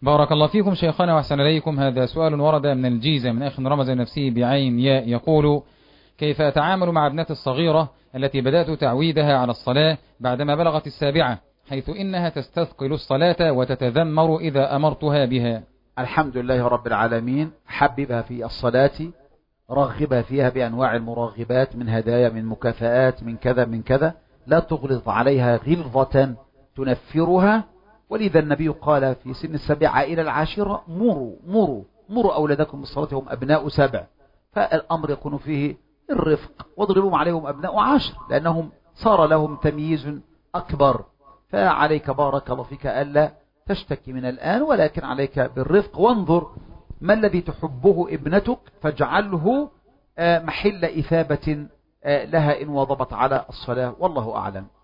بارك الله فيكم شيخنا وأحسن إليكم. هذا سؤال ورد من الجيزة من أخ رمز نفسه بعين ياء، يقول: كيف أتعامل مع ابنتي الصغيرة التي بدأت تعويدها على الصلاة بعدما بلغت 7، حيث إنها تستثقل الصلاة وتتذمر إذا أمرتها بها؟ الحمد لله رب العالمين، حببها في الصلاة، رغبها فيها بأنواع المرغبات من هدايا، من مكافآت، من كذا من كذا، لا تغلظ عليها غلظة تنفرها. ولذا النبي قال في سن 7 إلى 10: مروا أولادكم بالصلاة هم أبناء 7. فالأمر يكون فيه الرفق، واضربهم عليهم أبناء 10 لأنهم صار لهم تمييز أكبر. فعليك بارك الله فيك ألا تشتكي من الآن، ولكن عليك بالرفق، وانظر ما الذي تحبه ابنتك فاجعله محل إثابة لها إن واظبت على الصلاة، والله أعلم.